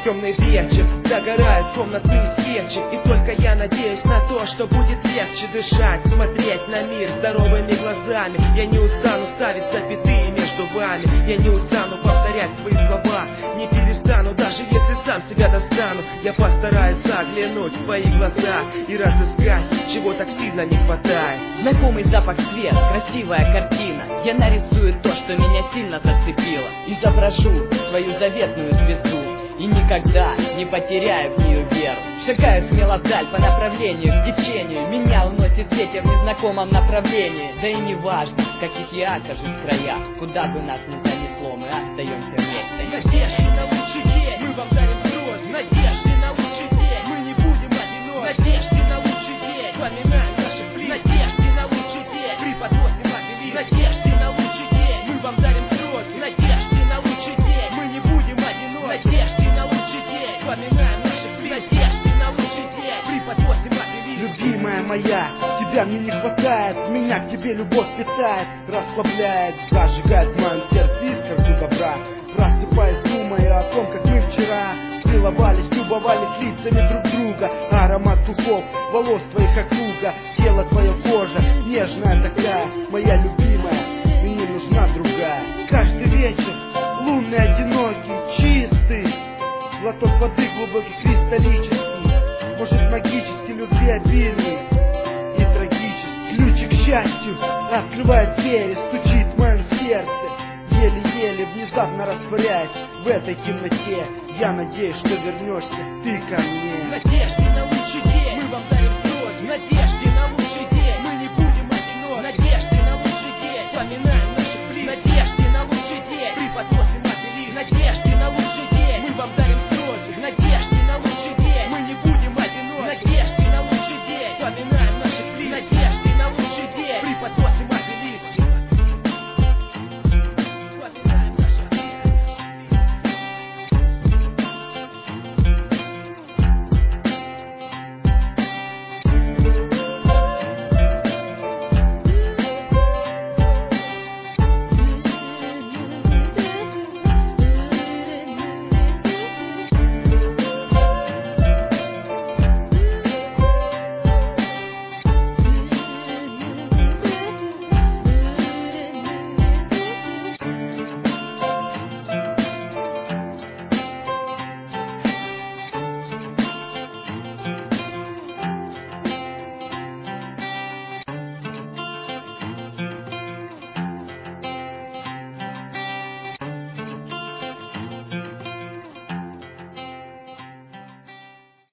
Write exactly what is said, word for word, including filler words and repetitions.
темный вечер, догорают комнатные свечи, и только я надеюсь на то, что будет легче дышать, смотреть на мир здоровыми глазами. Я не устану ставить запятые между вами, я не устану повторять свои слова, не перестану, даже если сам себя достану. Я постараюсь заглянуть в твои глаза и разыскать, чего так сильно не хватает. Знакомый запах свет, красивая картина. Я нарисую то, что меня сильно зацепило, изображу свою заветную звезду и никогда не потеряю в нее веру. Шагаю смело вдаль по направлению к течению, меня уносит ветер в незнакомом направлении. Да и не важно, в каких я окажусь краях, куда бы нас ни занесло, мы остаемся вместе. Надежды на лучший день, мы вам дарим слезы. Надежды на лучший день, мы не будем одиноки. Надежды на лучший день, вспоминаем наши близких. Надежды на лучший день, преподносим ответ. Надежды на лучший день, мы вам дарим слезы. Надежды на лучший день, мы не будем одиноки. Надежды на лучший день, вспоминаем наши близких. Надежды на лучший день, преподносим ответ. Любимая моя, тебя мне не хватает, меня к тебе любовь питает, расслабляет, зажигает в моем сердце искорку добра. Просыпаясь, думая о том, как мы вчера целовались, любовались лицами друг друга. Аромат духов, волос твоих округа, тело твоя кожа, нежная такая, моя любимая, мне нужна другая. Каждый вечер лунный, одинокий, чистый, глоток воды глубокий, кристаллический, может магический, любви обильный и трагический. Ключик к счастью открывает двери, стучит в моем сердце, еле-еле, внезапно растворяясь в этой темноте. Я надеюсь, что вернешься ты ко мне. Надежды на лучший день, мы вам дарим слезы. Надежды